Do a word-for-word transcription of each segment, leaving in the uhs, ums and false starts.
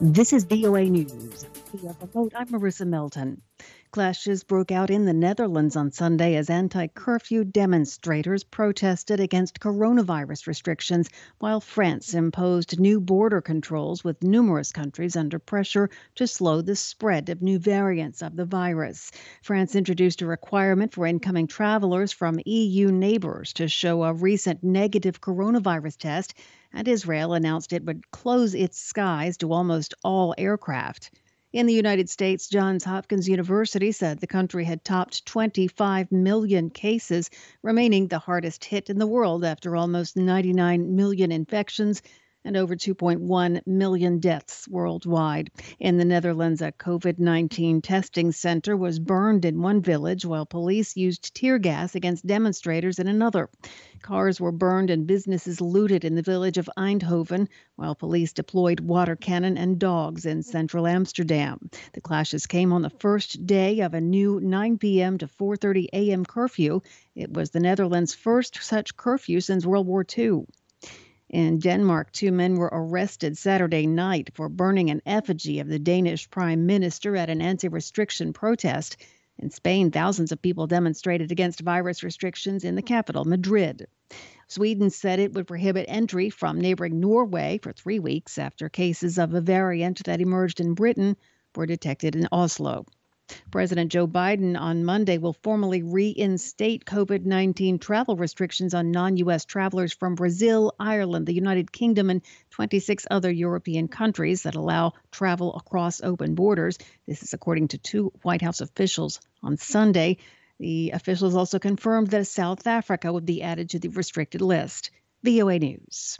This is V O A News. Via remote, I'm Marissa Melton. Clashes broke out in the Netherlands on Sunday as anti-curfew demonstrators protested against coronavirus restrictions, while France imposed new border controls with numerous countries under pressure to slow the spread of new variants of the virus. France introduced a requirement for incoming travelers from E U neighbors to show a recent negative coronavirus test, and Israel announced it would close its skies to almost all aircraft. In the United States, Johns Hopkins University said the country had topped twenty-five million cases, remaining the hardest hit in the world after almost ninety-nine million infections and over two point one million deaths worldwide. In the Netherlands, a COVID nineteen testing center was burned in one village while police used tear gas against demonstrators in another. Cars were burned and businesses looted in the village of Eindhoven, while police deployed water cannon and dogs in central Amsterdam. The clashes came on the first day of a new nine p.m. to four thirty a.m. curfew. It was the Netherlands' first such curfew since World War Two. In Denmark, two men were arrested Saturday night for burning an effigy of the Danish prime minister at an anti-restriction protest. In Spain, thousands of people demonstrated against virus restrictions in the capital, Madrid. Sweden said it would prohibit entry from neighboring Norway for three weeks after cases of a variant that emerged in Britain were detected in Oslo. President Joe Biden on Monday will formally reinstate COVID nineteen travel restrictions on non-U S travelers from Brazil, Ireland, the United Kingdom, and twenty-six other European countries that allow travel across open borders. This is according to two White House officials on Sunday. The officials also confirmed that South Africa would be added to the restricted list. V O A News.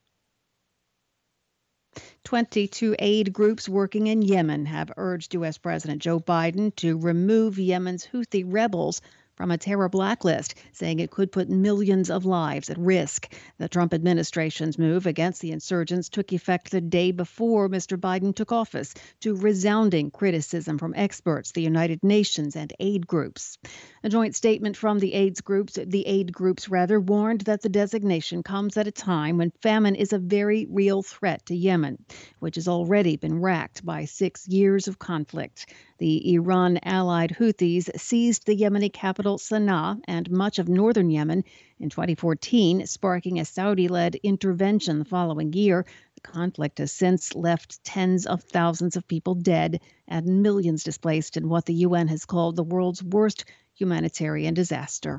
twenty-two aid groups working in Yemen have urged U S. President Joe Biden to remove Yemen's Houthi rebels from a terror blacklist, saying it could put millions of lives at risk. The Trump administration's move against the insurgents took effect the day before Mister Biden took office, to resounding criticism from experts, the United Nations, and aid groups. A joint statement from the AIDS groups, the aid groups rather, warned that the designation comes at a time when famine is a very real threat to Yemen, which has already been racked by six years of conflict. The Iran-allied Houthis seized the Yemeni capital Sana'a and much of northern Yemen in twenty fourteen, sparking a Saudi-led intervention the following year. The conflict has since left tens of thousands of people dead and millions displaced in what the U N has called the world's worst humanitarian disaster.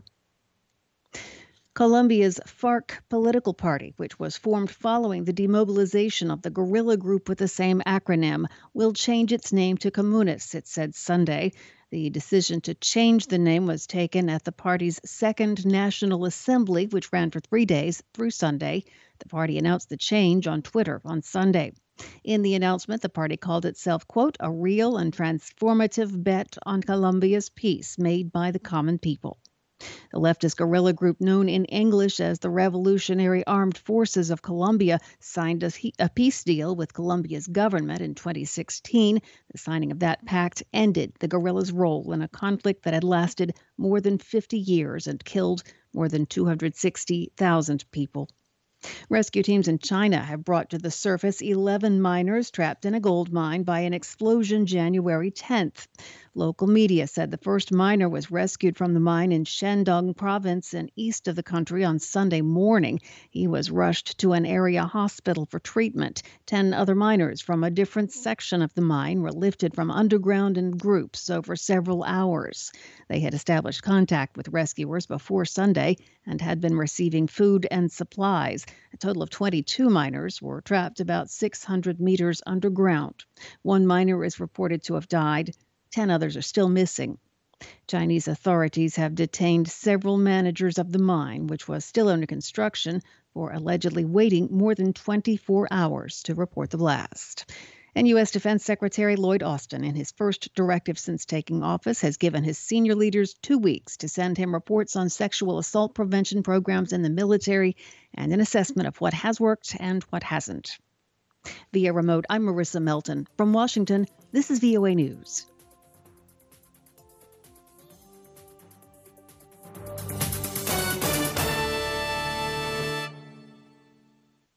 Colombia's FARC political party, which was formed following the demobilization of the guerrilla group with the same acronym, will change its name to Comunes, it said Sunday. The decision to change the name was taken at the party's second National Assembly, which ran for three days through Sunday. The party announced the change on Twitter on Sunday. In the announcement, the party called itself, quote, a real and transformative bet on Colombia's peace made by the common people. The leftist guerrilla group known in English as the Revolutionary Armed Forces of Colombia signed a, a peace deal with Colombia's government in twenty sixteen. The signing of that pact ended the guerrillas' role in a conflict that had lasted more than fifty years and killed more than two hundred sixty thousand people. Rescue teams in China have brought to the surface eleven miners trapped in a gold mine by an explosion January tenth. Local media said the first miner was rescued from the mine in Shandong province and east of the country on Sunday morning. He was rushed to an area hospital for treatment. Ten other miners from a different section of the mine were lifted from underground in groups over several hours. They had established contact with rescuers before Sunday and had been receiving food and supplies. A total of twenty-two miners were trapped about six hundred meters underground. One miner is reported to have died. Ten others are still missing. Chinese authorities have detained several managers of the mine, which was still under construction, for allegedly waiting more than twenty-four hours to report the blast. And U S. Defense Secretary Lloyd Austin, in his first directive since taking office, has given his senior leaders two weeks to send him reports on sexual assault prevention programs in the military and an assessment of what has worked and what hasn't. Via remote, I'm Marissa Melton. From Washington, this is V O A News.